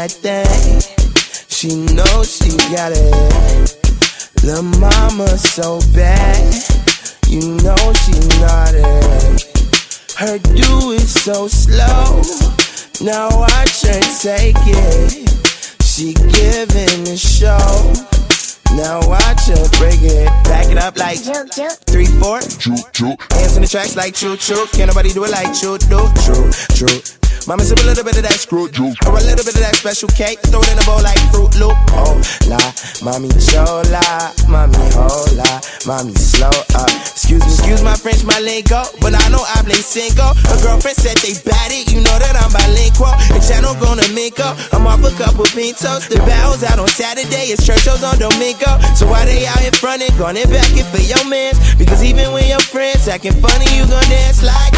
that thing. She knows she got it. Lil' mama so bad, you know she naughty. Her do it so slow, now watch her take it. She giving the show, now watch her break it. Back it up like 3, 4. Hands in the tracks like choo choo. Can't nobody do it like choo do. True. Mama sip a little bit of that screw juice, or a little bit of that special cake. Throw it in a bowl like Fruit Loop. Oh la, mommy chola, mommy hola, mommy slow up. Excuse my French, my lingo, but I know I play cinco. Her girlfriend said they bad it, you know that I'm bilingual. The channel gonna minko, I'm off a couple pintos. The battle's out on Saturday, it's Churchill's on Domingo. So why they out in front and gonna back it for your mans? Because even when your friends acting funny, you gon' dance like.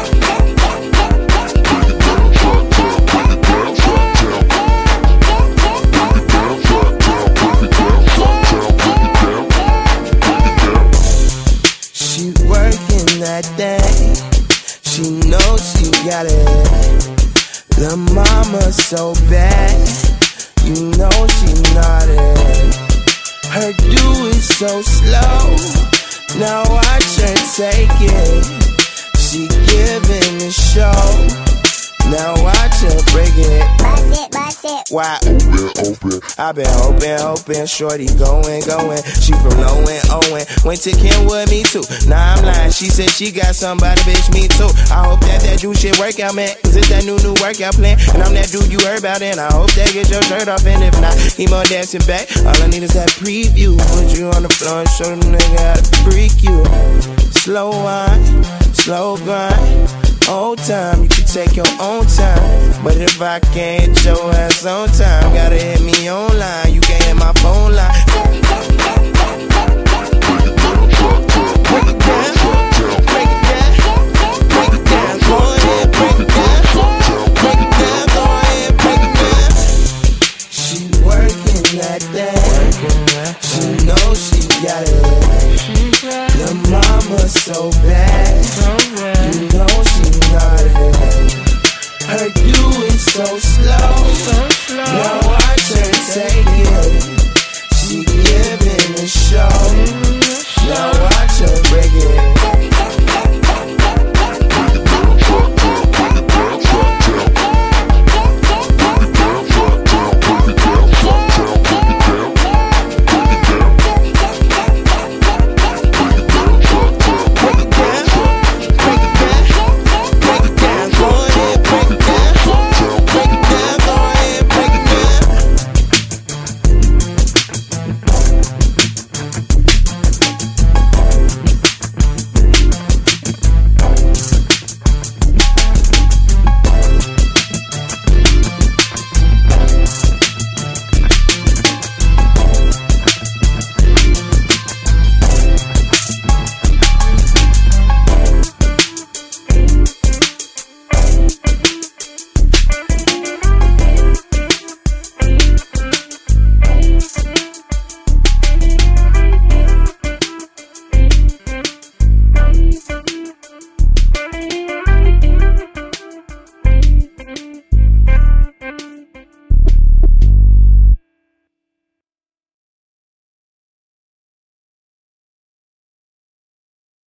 She working that thing, she knows she got it. Lil' mama so bad, you know she naughty. Her do it so slow, now watch her take it. She giving the show, now watch her break it. Bust it. Why? Open. I been hoping, shorty going. She from low and Owen. Went to Kenwood, me too. Nah, I'm lying. She said she got somebody, bitch, me too. I hope that juice shit work out, man. Cause it's that new workout plan. And I'm that dude you heard about, and I hope that get your shirt off. And if not, keep on dancing back. All I need is that preview. Put you on the floor and show them nigga how to freak you. Slow wine, slow grind. Old time, you can take your own time. But if I can't hit your ass on time, gotta hit me online. You can't hit my phone line. Break it down, go ahead, break it down. Break it down, go ahead, break it down. She working that thing, she knows she got it. Your mama so bad.